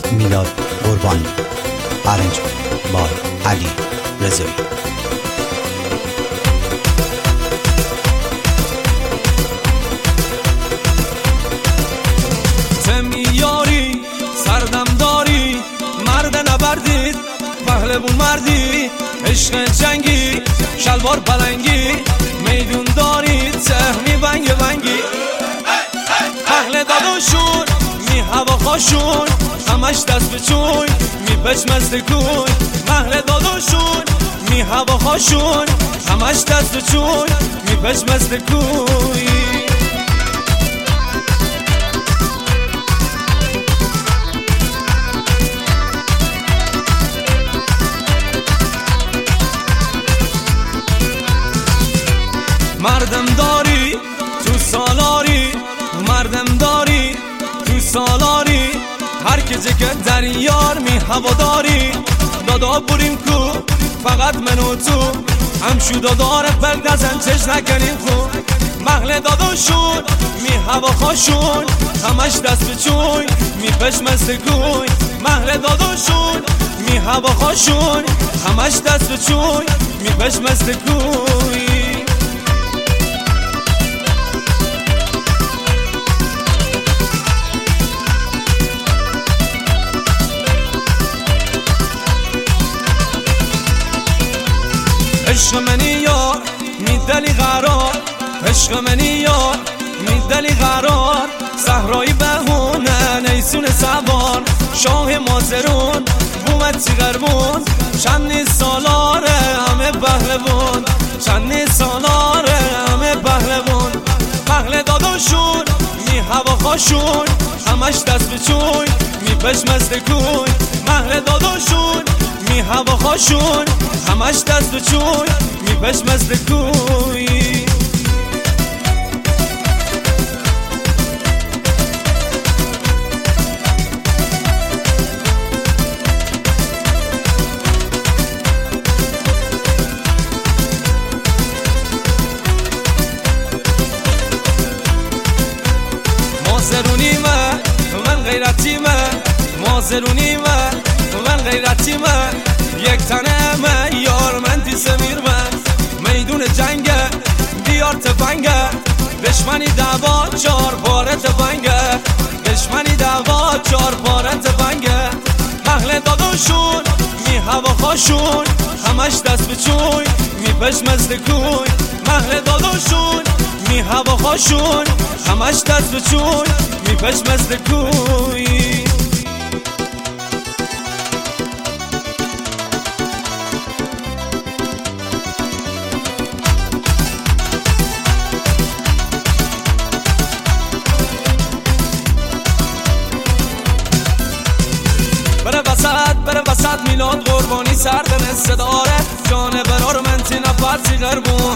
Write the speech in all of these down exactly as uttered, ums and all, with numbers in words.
میلاد قربانی، ارنج بای علی رضایی. تمیاری سردم داری، مرد نبردید پهلوون مردی، عشق جنگی شلوار پلنگی، میدون دارید سهمی بنگ بنگی. اهل داداشون می هوا خاشون، همش دست به چوی می پشمست کوی. اهل داداشون می هوا خاشون، همش دست به چوی می پشمست کوی. مردم داری تو سالاری، مردم داری تو سالاری، هر کسی که در یار می هوا داری. دادا بریم کو فقط من و تو، همشو داداره بلدزن چش نکنیم خون. محل داداشون می هوا خاشون، همش دست به چوی می پشمست کوی. محل داداشون می هوا خاشون، همش دست به چوی می پشمست کوی. عشق منی یار میدلی قرار، عشق منی یار میدلی قرار. صحرای بهونه نیسون سوار، شاه مازرون بومد سیغربون. چند سالاره همه پهلوون، چند سالاره همه پهلوون. پهل داداشون می هوا خاشون، همش دست به چوی می پشمست کوی. محل داداشون می هوا خاشون، همش دست به چوی می پشمست کوی. مازرونی من من غیرتی من، مازرونی من من غیرتی من. یک تنه من یار من تی سمیر من، میدون جنگه دیار تفنگه. دشمنی دعوا چار پاره تفنگه، دشمنی دعوا چار پاره تفنگه. اهل داداشون می هوا خاشون، همش دست به چوی می پشمست کوی. اهل داداشون می هوا خاشون، همش دست به چوی می پشمست کوی. بره وسط بره وسط میلاد قربانی، سردن صداره جان برار من تی نفرسی غربون.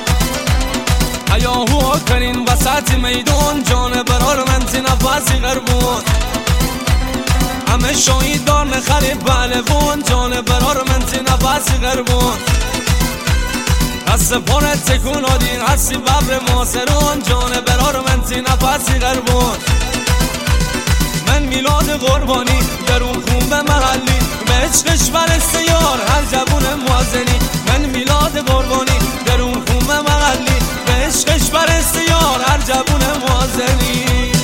هیاهو کنین وسط میدون، جان برار من تی نفرسی غربون. همه شاهیدان نخری پهلوون، جان برار من تی نفرسی غربون. هست پاره تکون آدین هستی ببر ماسرون، جان برار من تی نفرسی غربون. من میلاد قربانی درون خون به محلی، به عشقش برسته یار هر جوون موازنی. من میلاد قربانی درون خون به محلی، به عشقش برسته یار هر جوون موازنی.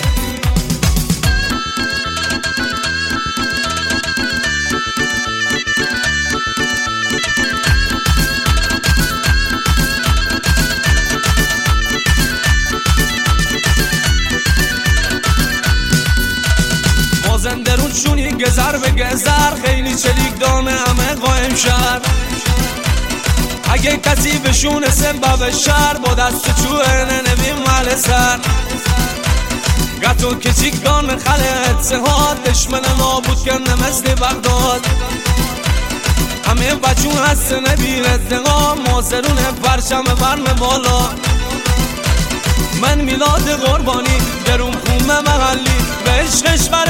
درون شونی گذر به گذر، خیلی چلیک دانه همه قایم شد. اگه کسی بشونه سبب شر، با دست چوه ننویم مال سر. گتو کچیک دانه خله اتحاد، دشمن نابود کنه مثل بغداد. همه بچون هست نبیر اتقام، مازرون پرشم برم بالا. من میلاد قربانی درون خونه محلی، به عشقش